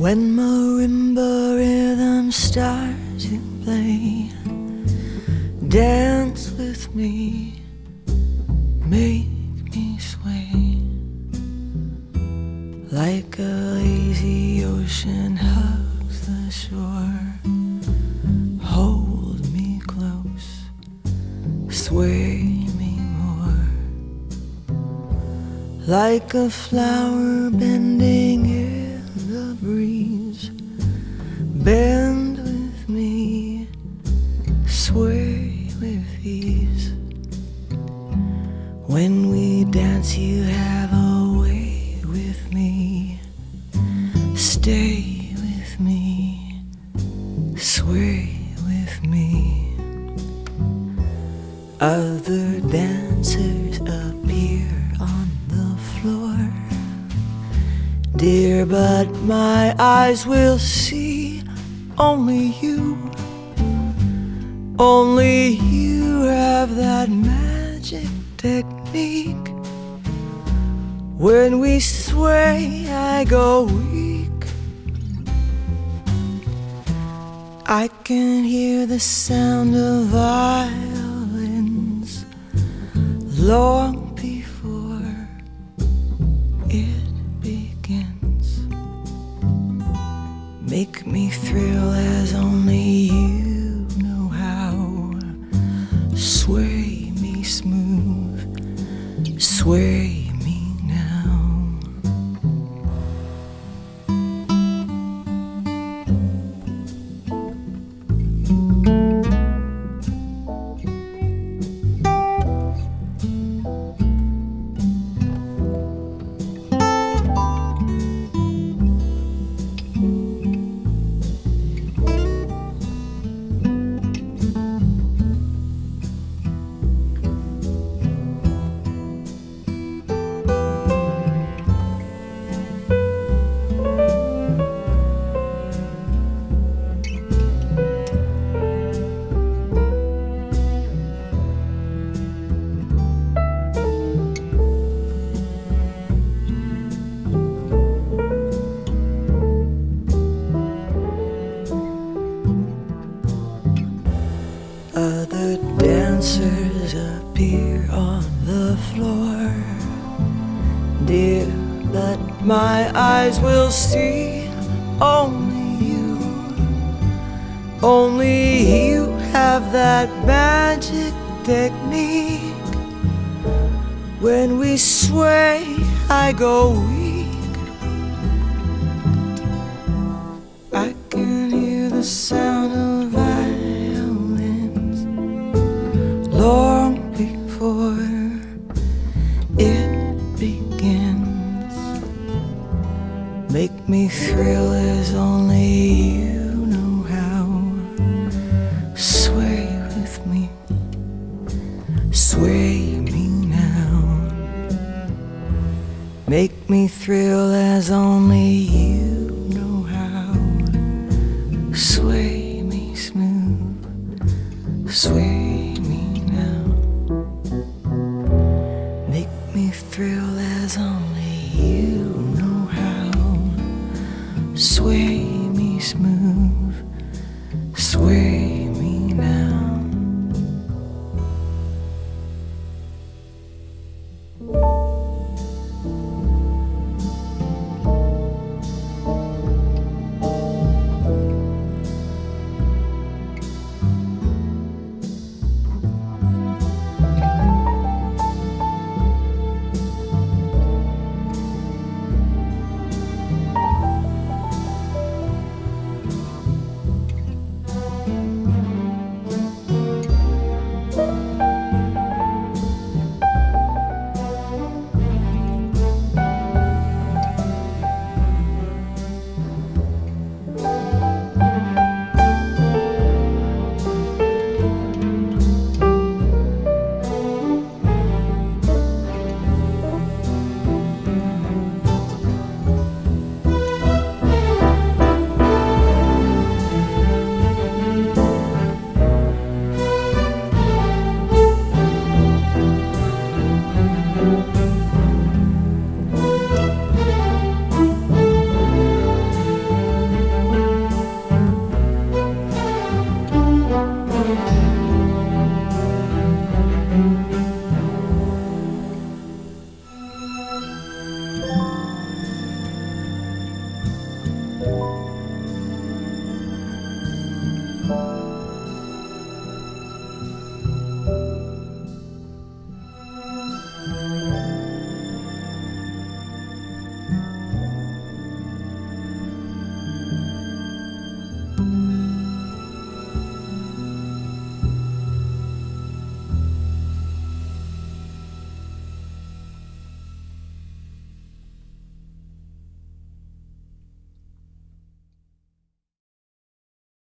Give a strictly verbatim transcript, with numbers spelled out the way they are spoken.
When marimba rhythm starts to play, dance with me, make me sway, like a lazy ocean hugs the shore. Hold me close, sway me more, like a flower bending in the breeze. Bend with me, sway with ease. When we dance you have a way with me. Stay with me, sway with me. Other dancers appear on the floor, dear, but my eyes will see only you. Only you have that magic technique. When we sway, I go weak. I can hear the sound of violins long before it begins. Make me thrill as only you know how. Sway me smooth, sway me now. Other dancers appear on the floor, dear, but my eyes will see only you. Only you have that magic technique. When we sway, I go weak. I can hear the sound of violins long before it begins. Make me thrill as only you know how. Sway with me, sway me now. Make me thrill as only you know how. Sway me smooth, sway me now. Make me thrill as only you know how. Sway me smooth, sway me now. you.